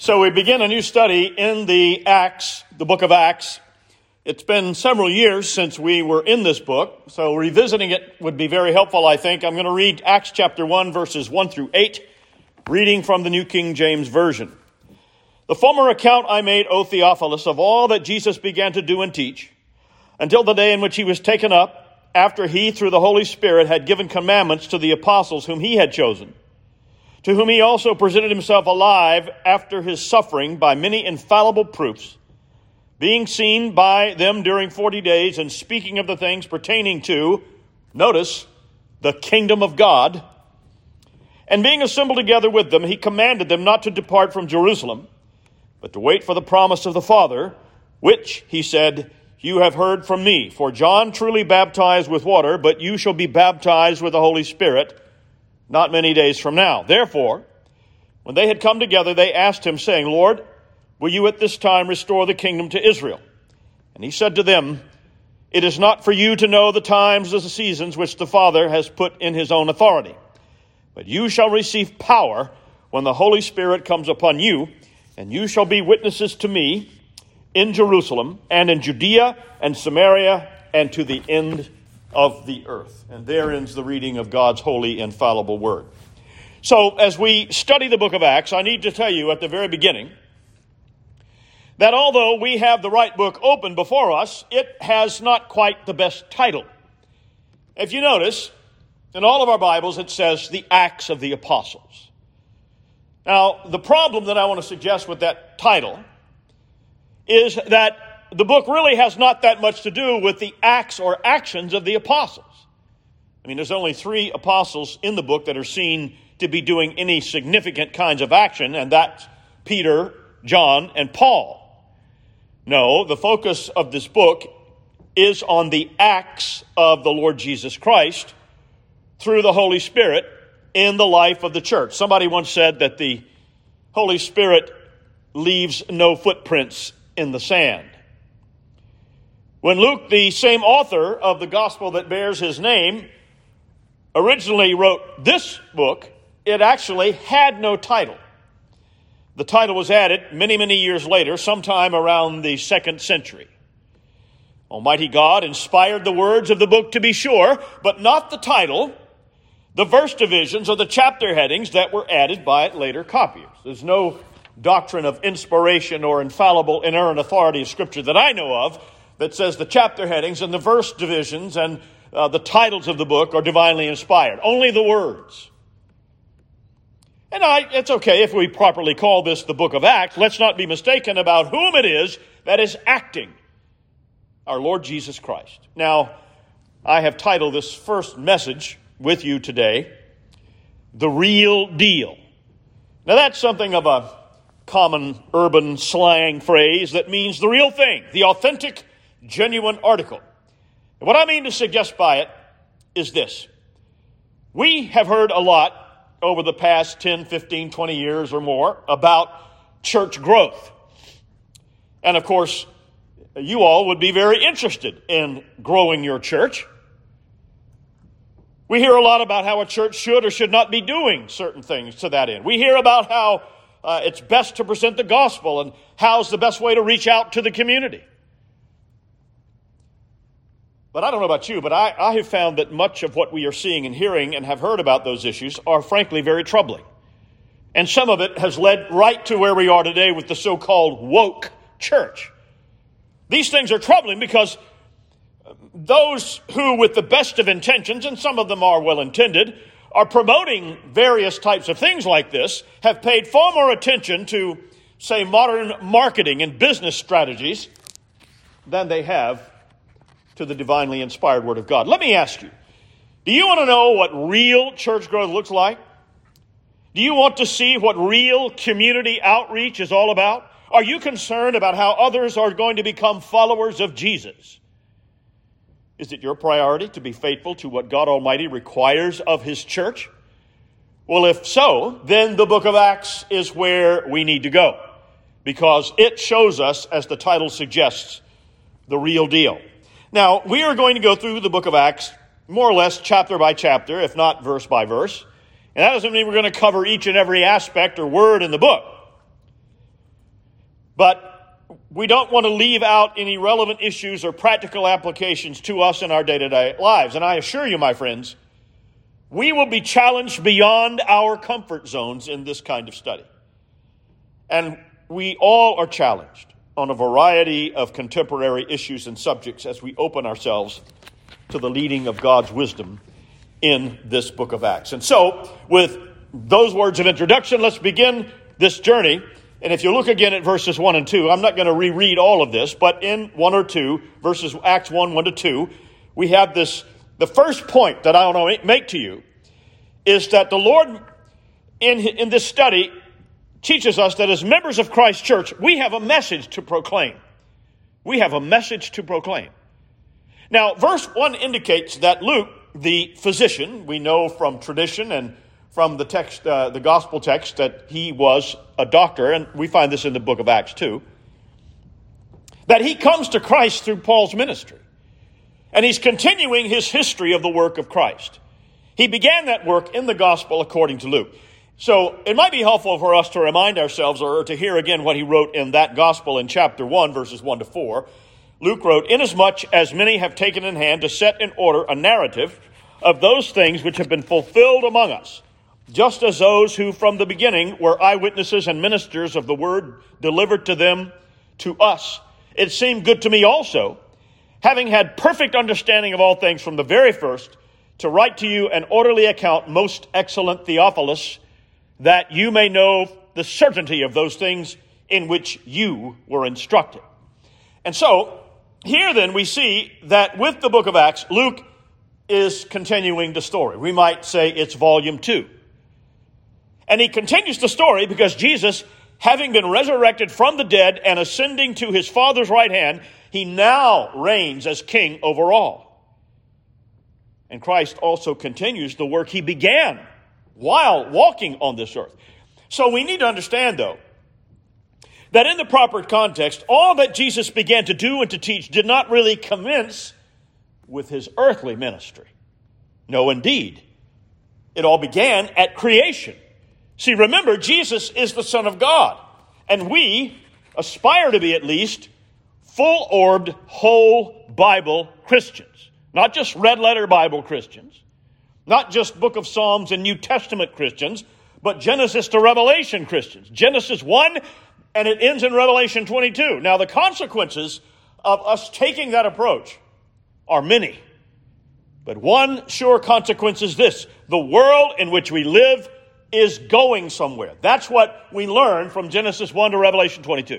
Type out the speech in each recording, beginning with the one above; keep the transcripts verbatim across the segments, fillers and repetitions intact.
So we begin a new study in the Acts, the book of Acts. It's been several years since we were in this book, so revisiting it would be very helpful, I think. I'm going to read Acts chapter one, verses one through eight, reading from the New King James Version. The former account I made, O Theophilus, of all that Jesus began to do and teach, until the day in which he was taken up, after he, through the Holy Spirit, had given commandments to the apostles whom he had chosen, to whom he also presented himself alive after his suffering by many infallible proofs, being seen by them during forty days, and speaking of the things pertaining to, notice, the kingdom of God. And being assembled together with them, he commanded them not to depart from Jerusalem, but to wait for the promise of the Father, which, he said, you have heard from me. For John truly baptized with water, but you shall be baptized with the Holy Spirit not many days from now. Therefore, when they had come together, they asked him, saying, Lord, will you at this time restore the kingdom to Israel? And he said to them, it is not for you to know the times or the seasons which the Father has put in his own authority, but you shall receive power when the Holy Spirit comes upon you, and you shall be witnesses to me in Jerusalem and in Judea and Samaria and to the end of the earth. And there ends the reading of God's holy, infallible word. So as we study the book of Acts, I need to tell you at the very beginning that although we have the right book open before us, it has not quite the best title. If you notice, in all of our Bibles, it says the Acts of the Apostles. Now, the problem that I want to suggest with that title is that the book really has not that much to do with the acts or actions of the apostles. I mean, there's only three apostles in the book that are seen to be doing any significant kinds of action, and that's Peter, John, and Paul. No, the focus of this book is on the acts of the Lord Jesus Christ through the Holy Spirit in the life of the church. Somebody once said that the Holy Spirit leaves no footprints in the sand. When Luke, the same author of the gospel that bears his name, originally wrote this book, it actually had no title. The title was added many, many years later, sometime around the second century. Almighty God inspired the words of the book, to be sure, but not the title, the verse divisions, or the chapter headings that were added by later copiers. There's no doctrine of inspiration or infallible inerrant authority of Scripture that I know of that says the chapter headings and the verse divisions and uh, the titles of the book are divinely inspired. Only the words. And I, it's okay if we properly call this the book of Acts. Let's not be mistaken about whom it is that is acting. Our Lord Jesus Christ. Now, I have titled this first message with you today, The Real Deal. Now, that's something of a common urban slang phrase that means the real thing, the authentic, genuine article. And what I mean to suggest by it is this. We have heard a lot over the past ten, fifteen, twenty years or more about church growth. And of course, you all would be very interested in growing your church. We hear a lot about how a church should or should not be doing certain things to that end. We hear about how uh, it's best to present the gospel and how's the best way to reach out to the community. But I don't know about you, but I, I have found that much of what we are seeing and hearing and have heard about those issues are frankly very troubling. And some of it has led right to where we are today with the so-called woke church. These things are troubling because those who, with the best of intentions, and some of them are well-intended, are promoting various types of things like this, have paid far more attention to, say, modern marketing and business strategies than they have to the divinely inspired Word of God. Let me ask you, do you want to know what real church growth looks like? Do you want to see what real community outreach is all about? Are you concerned about how others are going to become followers of Jesus? Is it your priority to be faithful to what God Almighty requires of His church? Well, if so, then the book of Acts is where we need to go, because it shows us, as the title suggests, the real deal. Now, we are going to go through the book of Acts more or less chapter by chapter, if not verse by verse. And that doesn't mean we're going to cover each and every aspect or word in the book. But we don't want to leave out any relevant issues or practical applications to us in our day-to-day lives. And I assure you, my friends, we will be challenged beyond our comfort zones in this kind of study. And we all are challenged on a variety of contemporary issues and subjects as we open ourselves to the leading of God's wisdom in this book of Acts. And so, with those words of introduction, let's begin this journey. And if you look again at verses one and two, I'm not going to reread all of this, but in one or two, verses Acts one, one to two, we have this, the first point that I want to make to you is that the Lord, in, in this study, teaches us that as members of Christ's church, we have a message to proclaim. We have a message to proclaim. Now, verse one indicates that Luke, the physician, we know from tradition and from the text, uh, the gospel text, that he was a doctor, and we find this in the book of Acts too, that he comes to Christ through Paul's ministry. And he's continuing his history of the work of Christ. He began that work in the gospel according to Luke. So it might be helpful for us to remind ourselves or to hear again what he wrote in that gospel in chapter one, verses one to four. Luke wrote, "Inasmuch as many have taken in hand to set in order a narrative of those things which have been fulfilled among us, just as those who from the beginning were eyewitnesses and ministers of the word delivered to them, to us, it seemed good to me also, having had perfect understanding of all things from the very first, to write to you an orderly account, most excellent Theophilus, that you may know the certainty of those things in which you were instructed." And so, here then we see that with the book of Acts, Luke is continuing the story. We might say it's volume two. And he continues the story because Jesus, having been resurrected from the dead and ascending to his Father's right hand, he now reigns as king over all. And Christ also continues the work he began while walking on this earth. So we need to understand, though, that in the proper context, all that Jesus began to do and to teach did not really commence with his earthly ministry. No, indeed. It all began at creation. See, remember, Jesus is the Son of God, and we aspire to be at least full-orbed, whole Bible Christians. Not just red-letter Bible Christians, not just Book of Psalms and New Testament Christians, but Genesis to Revelation Christians. Genesis one, and it ends in Revelation twenty-two. Now, the consequences of us taking that approach are many. But one sure consequence is this: the world in which we live is going somewhere. That's what we learn from Genesis one to Revelation twenty-two.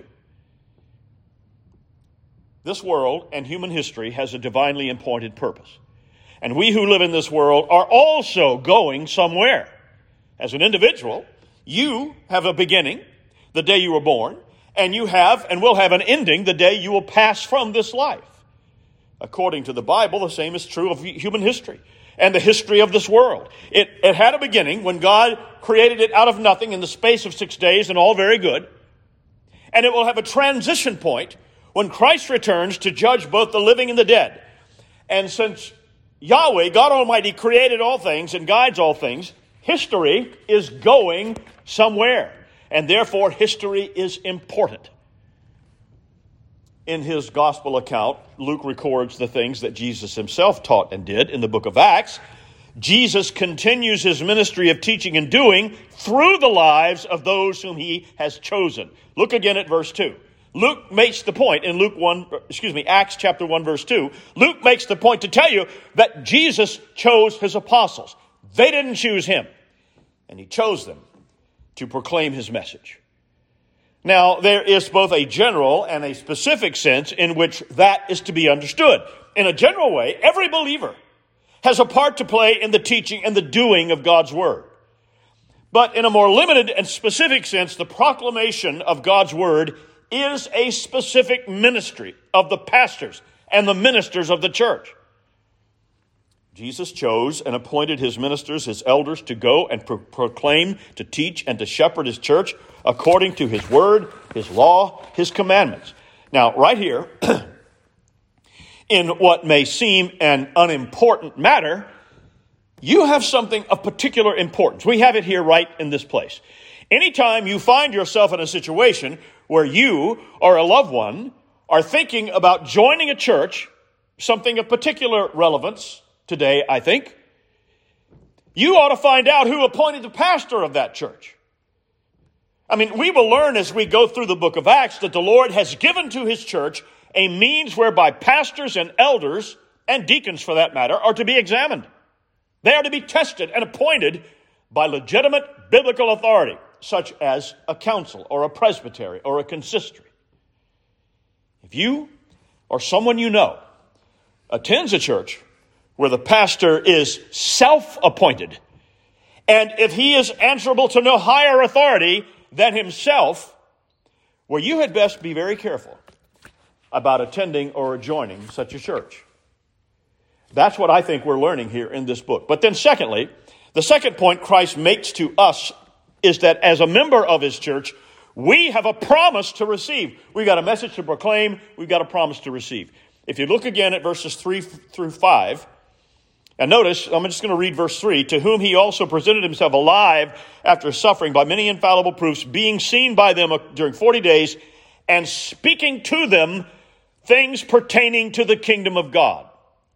This world and human history has a divinely appointed purpose. And we who live in this world are also going somewhere. As an individual, you have a beginning the day you were born, and you have and will have an ending the day you will pass from this life. According to the Bible, the same is true of human history and the history of this world. It, it had a beginning when God created it out of nothing in the space of six days, and all very good. And it will have a transition point when Christ returns to judge both the living and the dead. And since Yahweh, God Almighty, created all things and guides all things, history is going somewhere. And therefore, history is important. In his gospel account, Luke records the things that Jesus himself taught and did in the book of Acts. Jesus continues his ministry of teaching and doing through the lives of those whom he has chosen. Look again at verse two. Luke makes the point in Luke one, excuse me, Acts chapter one, verse two. Luke makes the point to tell you that Jesus chose his apostles. They didn't choose him, and he chose them to proclaim his message. Now, there is both a general and a specific sense in which that is to be understood. In a general way, every believer has a part to play in the teaching and the doing of God's word. But in a more limited and specific sense, the proclamation of God's word is a specific ministry of the pastors and the ministers of the church. Jesus chose and appointed his ministers, his elders, to go and pro- proclaim, to teach, and to shepherd his church according to his word, his law, his commandments. Now, right here, in what may seem an unimportant matter, you have something of particular importance. We have it here right in this place. Anytime you find yourself in a situation where you or a loved one are thinking about joining a church, something of particular relevance today, I think, you ought to find out who appointed the pastor of that church. I mean, we will learn as we go through the book of Acts that the Lord has given to his church a means whereby pastors and elders, and deacons for that matter, are to be examined. They are to be tested and appointed by legitimate biblical authority, such as a council or a presbytery or a consistory. If you or someone you know attends a church where the pastor is self-appointed, and if he is answerable to no higher authority than himself, well, you had best be very careful about attending or joining such a church. That's what I think we're learning here in this book. But then secondly, the second point Christ makes to us is that as a member of his church, we have a promise to receive. We've got a message to proclaim. We've got a promise to receive. If you look again at verses three through five, and notice, I'm just going to read verse three, to whom he also presented himself alive after suffering by many infallible proofs, being seen by them during forty days, and speaking to them things pertaining to the kingdom of God.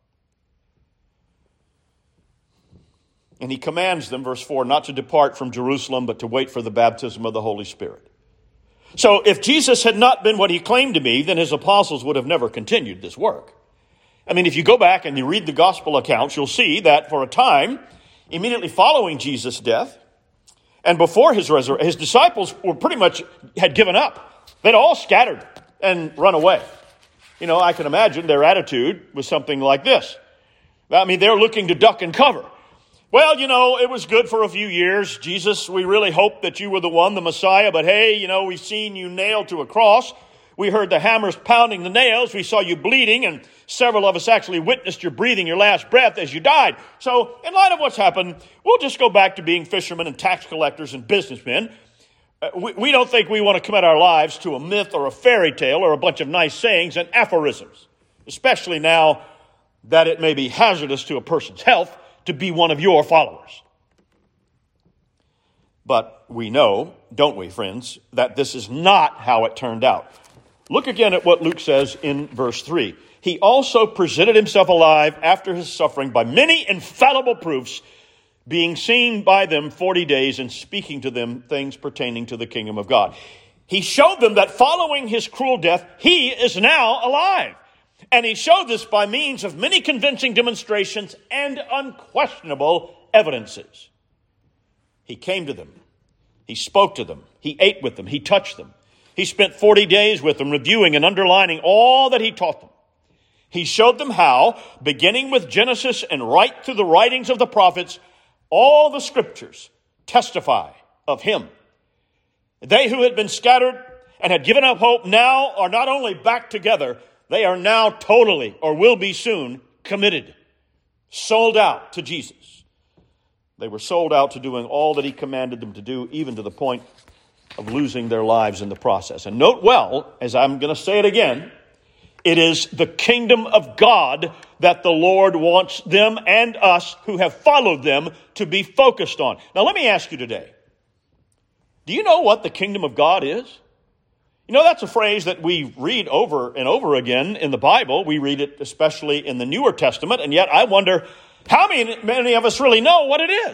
And he commands them, verse four, not to depart from Jerusalem, but to wait for the baptism of the Holy Spirit. So if Jesus had not been what he claimed to be, then his apostles would have never continued this work. I mean, if you go back and you read the gospel accounts, you'll see that for a time, immediately following Jesus' death, and before his resurrection, his disciples were pretty much had given up. They'd all scattered and run away. You know, I can imagine their attitude was something like this. I mean, they're looking to duck and cover. Well, you know, it was good for a few years. Jesus, we really hoped that you were the one, the Messiah, but hey, you know, we've seen you nailed to a cross. We heard the hammers pounding the nails. We saw you bleeding, and several of us actually witnessed you breathing your last breath as you died. So, in light of what's happened, we'll just go back to being fishermen and tax collectors and businessmen. Uh, we, we don't think we want to commit our lives to a myth or a fairy tale or a bunch of nice sayings and aphorisms, especially now that it may be hazardous to a person's health to be one of your followers. But we know, don't we, friends, that this is not how it turned out. Look again at what Luke says in verse three. He also presented himself alive after his suffering by many infallible proofs, being seen by them forty days and speaking to them things pertaining to the kingdom of God. He showed them that following his cruel death, he is now alive. And he showed this by means of many convincing demonstrations and unquestionable evidences. He came to them. He spoke to them. He ate with them. He touched them. He spent forty days with them, reviewing and underlining all that he taught them. He showed them how, beginning with Genesis and right through the writings of the prophets, all the scriptures testify of him. They who had been scattered and had given up hope now are not only back together, they are now totally, or will be soon, committed, sold out to Jesus. They were sold out to doing all that he commanded them to do, even to the point of losing their lives in the process. And note well, as I'm going to say it again, it is the kingdom of God that the Lord wants them and us who have followed them to be focused on. Now let me ask you today, do you know what the kingdom of God is? You know, that's a phrase that we read over and over again in the Bible. We read it especially in the Newer Testament, and yet I wonder how many, many of us really know what it is.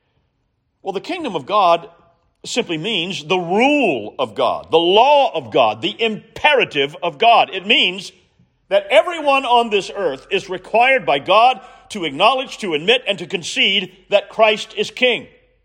Well, the kingdom of God simply means the rule of God, the law of God, the imperative of God. It means that everyone on this earth is required by God to acknowledge, to admit, and to concede that Christ is king.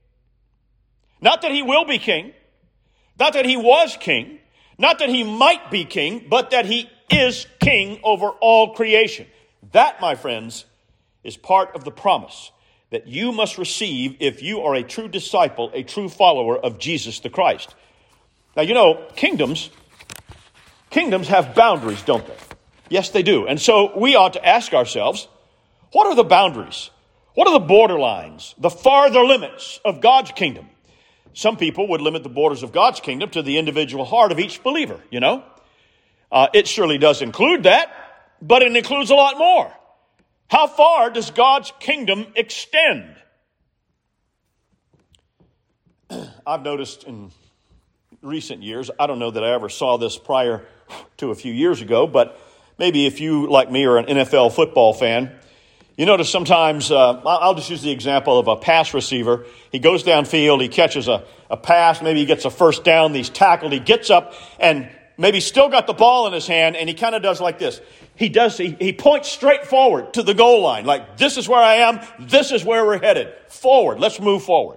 Not that he will be king, not that he was king, not that he might be king, but that he is king over all creation. That, my friends, is part of the promise that you must receive if you are a true disciple, a true follower of Jesus the Christ. Now, you know, kingdoms, kingdoms have boundaries, don't they? Yes, they do. And so we ought to ask ourselves, what are the boundaries? What are the borderlines, the farther limits of God's kingdom? Some people would limit the borders of God's kingdom to the individual heart of each believer, you know. Uh, it surely does include that, but it includes a lot more. How far does God's kingdom extend? I've noticed in recent years, I don't know that I ever saw this prior to a few years ago, but maybe if you, like me, are an N F L football fan, you notice sometimes, uh, I'll just use the example of a pass receiver. He goes downfield, he catches a, a pass, maybe he gets a first down, he's tackled, he gets up and maybe still got the ball in his hand, and he kind of does like this. He does. He, he points straight forward to the goal line, like, this is where I am, this is where we're headed. Forward, let's move forward.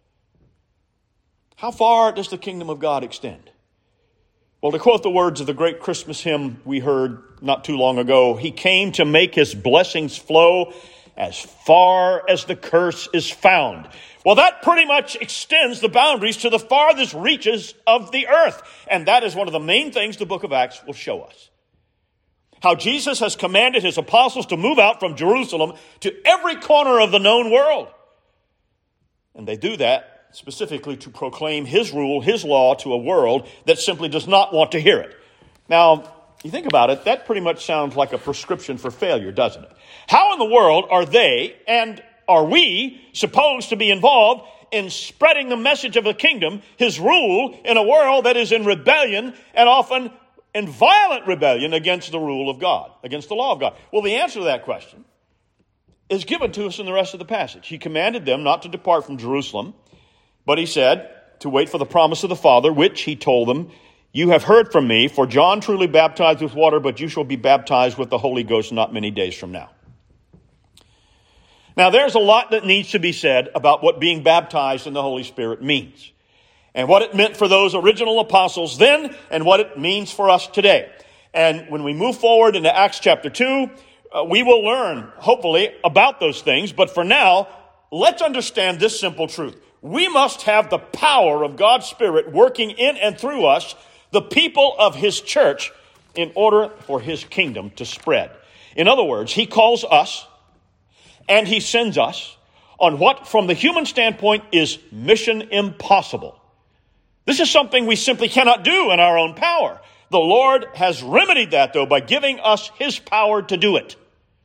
How far does the kingdom of God extend? Well, to quote the words of the great Christmas hymn we heard not too long ago, he came to make his blessings flow as far as the curse is found. Well, that pretty much extends the boundaries to the farthest reaches of the earth. And that is one of the main things the book of Acts will show us. How Jesus has commanded his apostles to move out from Jerusalem to every corner of the known world. And they do that specifically to proclaim his rule, his law to a world that simply does not want to hear it. Now, you think about it, that pretty much sounds like a prescription for failure, doesn't it? How in the world are they and are we supposed to be involved in spreading the message of the kingdom, his rule, in a world that is in rebellion and often in violent rebellion against the rule of God, against the law of God? Well, the answer to that question is given to us in the rest of the passage. He commanded them not to depart from Jerusalem, but he said to wait for the promise of the Father, which he told them, you have heard from me, for John truly baptized with water, but you shall be baptized with the Holy Ghost not many days from now. Now, there's a lot that needs to be said about what being baptized in the Holy Spirit means, and what it meant for those original apostles then, and what it means for us today. And when we move forward into Acts chapter two, uh, we will learn, hopefully, about those things. But for now, let's understand this simple truth. We must have the power of God's Spirit working in and through us, the people of his church, in order for his kingdom to spread. In other words, he calls us and he sends us on what, from the human standpoint, is mission impossible. This is something we simply cannot do in our own power. The Lord has remedied that, though, by giving us his power to do it.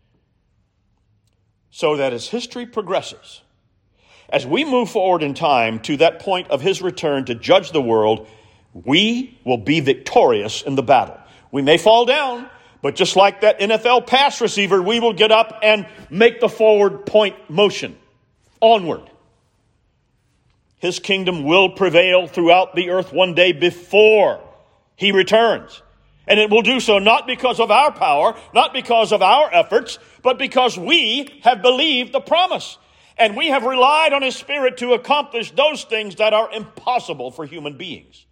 So that as history progresses, as we move forward in time to that point of his return to judge the world, we will be victorious in the battle. We may fall down, but just like that N F L pass receiver, we will get up and make the forward point motion onward. His kingdom will prevail throughout the earth one day before he returns. And it will do so not because of our power, not because of our efforts, but because we have believed the promise. And we have relied on his Spirit to accomplish those things that are impossible for human beings.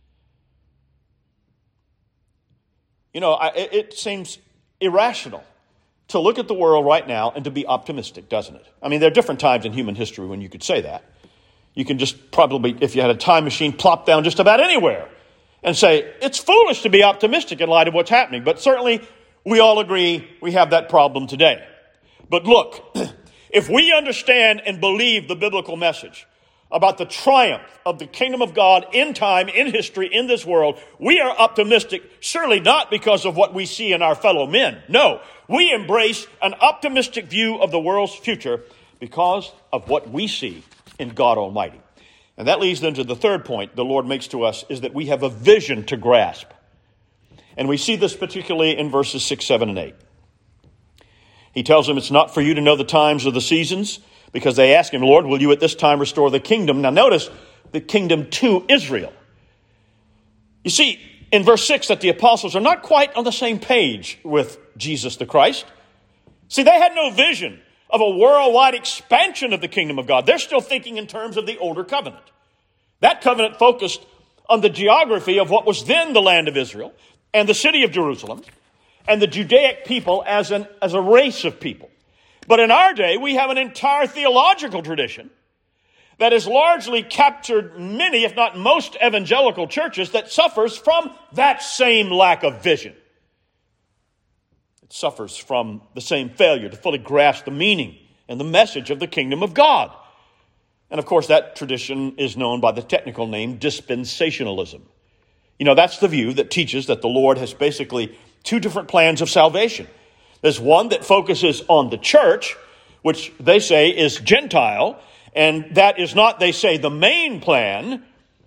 You know, I, it seems irrational to look at the world right now and to be optimistic, doesn't it? I mean, there are different times in human history when you could say that. You can just probably, if you had a time machine, plop down just about anywhere and say, it's foolish to be optimistic in light of what's happening. But certainly, we all agree we have that problem today. But look, if we understand and believe the biblical message about the triumph of the kingdom of God in time, in history, in this world, we are optimistic, surely not because of what we see in our fellow men. No, we embrace an optimistic view of the world's future because of what we see in God Almighty. And that leads then to the third point the Lord makes to us, is that we have a vision to grasp. And we see this particularly in verses six, seven, and eight. He tells them it's not for you to know the times or the seasons, because they ask him, Lord, will you at this time restore the kingdom? Now notice, the kingdom to Israel. You see, in verse six, that the apostles are not quite on the same page with Jesus the Christ. See, they had no vision of a worldwide expansion of the kingdom of God. They're still thinking in terms of the older covenant. That covenant focused on the geography of what was then the land of Israel and the city of Jerusalem and the Judaic people as an as a race of people. But in our day, we have an entire theological tradition that has largely captured many, if not most, evangelical churches that suffers from that same lack of vision. It suffers from the same failure to fully grasp the meaning and the message of the kingdom of God. And of course, that tradition is known by the technical name dispensationalism. You know, that's the view that teaches that the Lord has basically two different plans of salvation. There's one that focuses on the church, which they say is Gentile, and that is not, they say, the main plan,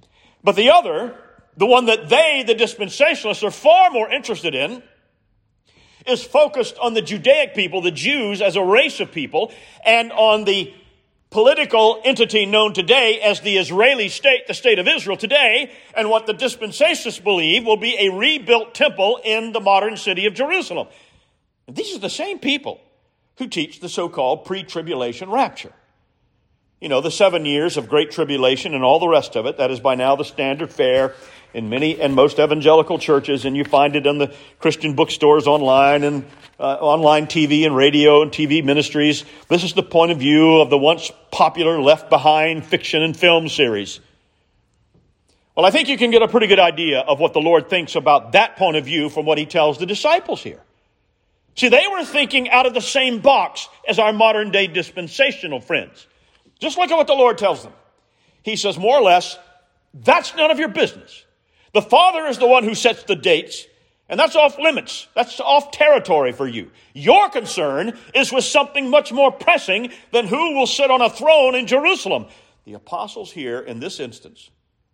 But the other, the one that they, the dispensationalists, are far more interested in, is focused on the Judaic people, the Jews as a race of people, and on the political entity known today as the Israeli state, the state of Israel today, and what the dispensationalists believe will be a rebuilt temple in the modern city of Jerusalem. And these are the same people who teach the so-called pre-tribulation rapture. You know, the seven years of great tribulation and all the rest of it, that is by now the standard fare in many and most evangelical churches, and you find it in the Christian bookstores online and uh, online T V and radio and T V ministries. This is the point of view of the once popular Left Behind fiction and film series. Well, I think you can get a pretty good idea of what the Lord thinks about that point of view from what he tells the disciples here. See, they were thinking out of the same box as our modern day dispensational friends. Just look at what the Lord tells them. He says, more or less, that's none of your business. The Father is the one who sets the dates, and that's off limits. That's off territory for you. Your concern is with something much more pressing than who will sit on a throne in Jerusalem. The apostles here in this instance,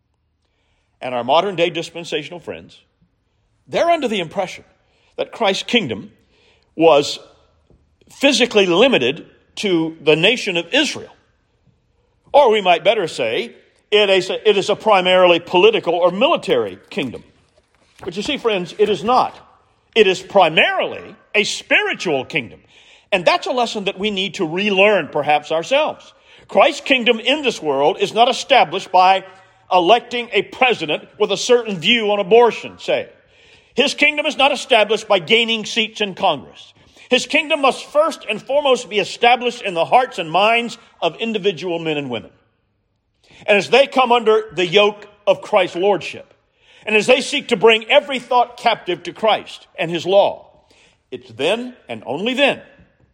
and our modern day dispensational friends, they're under the impression that Christ's kingdom was physically limited to the nation of Israel. Or we might better say, it is, a, it is a primarily political or military kingdom. But you see, friends, it is not. It is primarily a spiritual kingdom. And that's a lesson that we need to relearn perhaps ourselves. Christ's kingdom in this world is not established by electing a president with a certain view on abortion, say. His kingdom is not established by gaining seats in Congress. His kingdom must first and foremost be established in the hearts and minds of individual men and women. And as they come under the yoke of Christ's lordship, and as they seek to bring every thought captive to Christ and his law, it's then and only then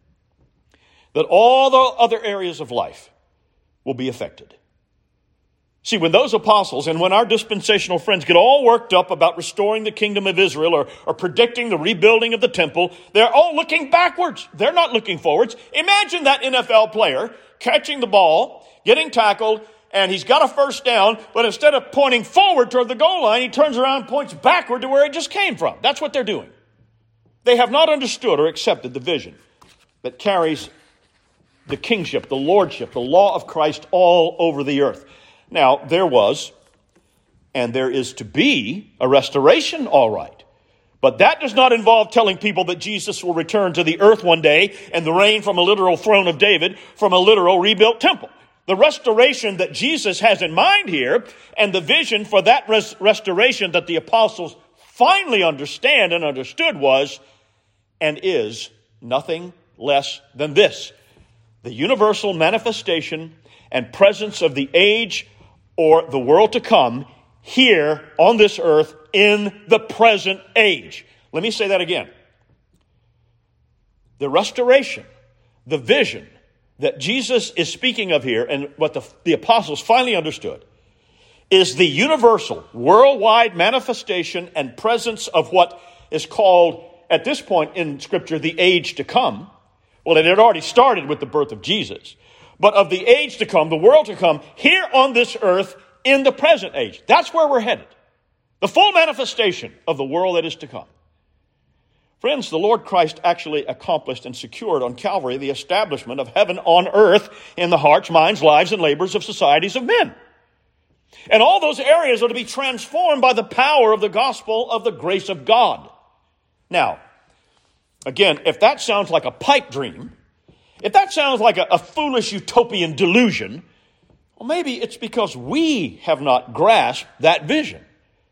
that all the other areas of life will be affected. See, when those apostles and when our dispensational friends get all worked up about restoring the kingdom of Israel or, or predicting the rebuilding of the temple, they're all looking backwards. They're not looking forwards. Imagine that N F L player catching the ball, getting tackled, and he's got a first down, but instead of pointing forward toward the goal line, he turns around and points backward to where he just came from. That's what they're doing. They have not understood or accepted the vision that carries the kingship, the lordship, the law of Christ all over the earth. Now, there was, and there is to be, a restoration, all right. But that does not involve telling people that Jesus will return to the earth one day and reign from a literal throne of David from a literal rebuilt temple. The restoration that Jesus has in mind here, and the vision for that res- restoration that the apostles finally understand and understood was, and is, nothing less than this: the universal manifestation and presence of the age or the world to come here on this earth in the present age. Let me say that again. The restoration, the vision that Jesus is speaking of here, and what the, the apostles finally understood, is the universal, worldwide manifestation and presence of what is called, at this point in Scripture, the age to come. Well, it had already started with the birth of Jesus. But of the age to come, the world to come, here on this earth in the present age. That's where we're headed. The full manifestation of the world that is to come. Friends, the Lord Christ actually accomplished and secured on Calvary the establishment of heaven on earth in the hearts, minds, lives, and labors of societies of men. And all those areas are to be transformed by the power of the gospel of the grace of God. Now, again, if that sounds like a pipe dream, if that sounds like a, a foolish utopian delusion, well, maybe it's because we have not grasped that vision.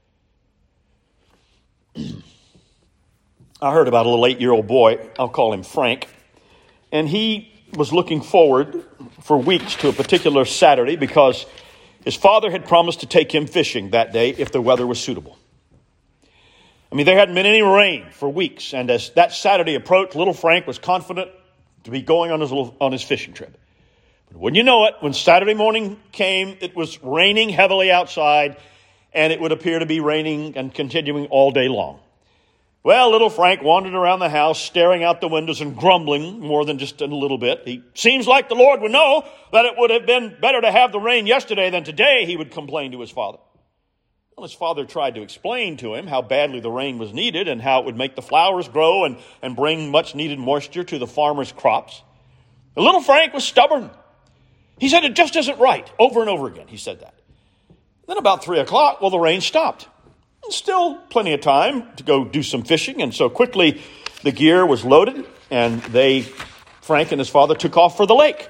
I heard about a little eight-year-old boy, I'll call him Frank, and he was looking forward for weeks to a particular Saturday because his father had promised to take him fishing that day if the weather was suitable. I mean, there hadn't been any rain for weeks, and as that Saturday approached, little Frank was confident to be going on his little, on his fishing trip. But wouldn't you know it, when Saturday morning came, it was raining heavily outside, and it would appear to be raining and continuing all day long. Well, little Frank wandered around the house, staring out the windows and grumbling more than just a little bit. He seems like the Lord would know that it would have been better to have the rain yesterday than today, he would complain to his father. Well, his father tried to explain to him how badly the rain was needed and how it would make the flowers grow and, and bring much needed moisture to the farmer's crops. The little Frank was stubborn. He said, it just isn't right. Over and over again, he said that. Then about three o'clock, well, the rain stopped. And still plenty of time to go do some fishing. And so quickly the gear was loaded and they, Frank and his father, took off for the lake.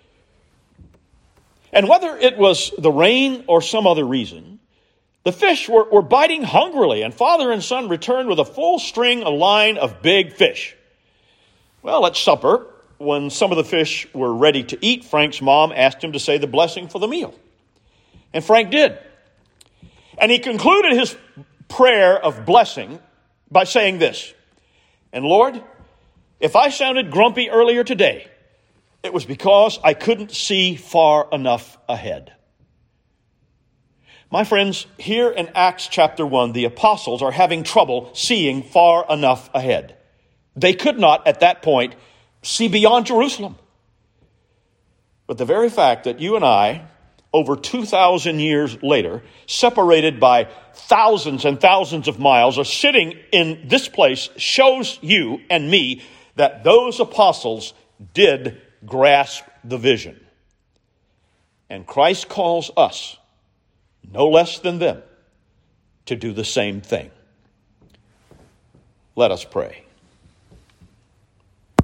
And whether it was the rain or some other reason, the fish were, were biting hungrily, and father and son returned with a full string, a line of big fish. Well, at supper, when some of the fish were ready to eat, Frank's mom asked him to say the blessing for the meal. And Frank did. And he concluded his prayer of blessing by saying this, and Lord, if I sounded grumpy earlier today, it was because I couldn't see far enough ahead. My friends, here in Acts chapter one, the apostles are having trouble seeing far enough ahead. They could not, at that point, see beyond Jerusalem. But the very fact that you and I, over two thousand years later, separated by thousands and thousands of miles, are sitting in this place shows you and me that those apostles did grasp the vision. And Christ calls us, no less than them, to do the same thing. Let us pray.